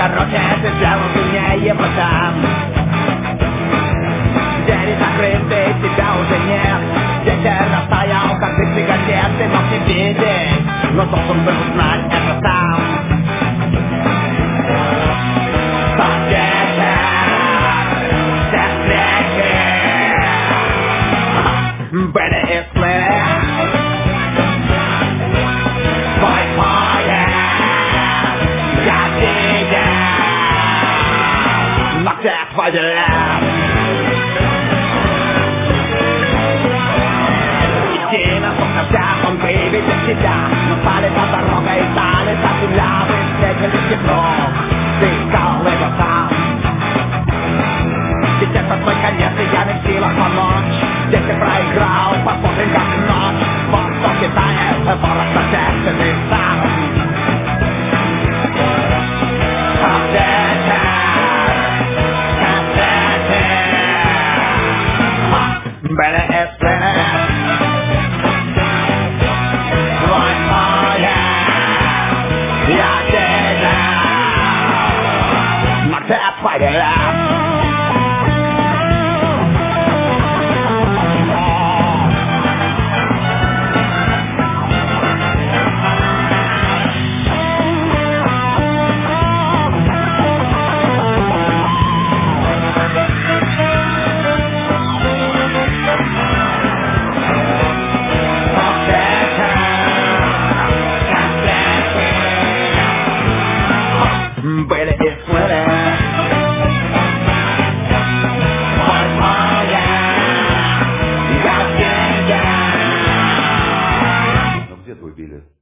короче, ты сделал сильнее потом. Двери закрыты, тебя уже нет. Ветер растаял, как ты газет, ты мог не видеть, но должен был узнать это сам. Тот вечер, все встречи были и сплыли. Твой поезд я видел, но где твой билет? Он выведет тебя, но стали по дорогой, стали за земля, вы встретились тепло, ты искал его там. Ведь это твой конец, и я не в силах помочь. Здесь ты проиграл, посмотрим как ночь. Востоке тает, ворог протестный сам. Better explain it. Fight it out. Better explain it. Где твой билет?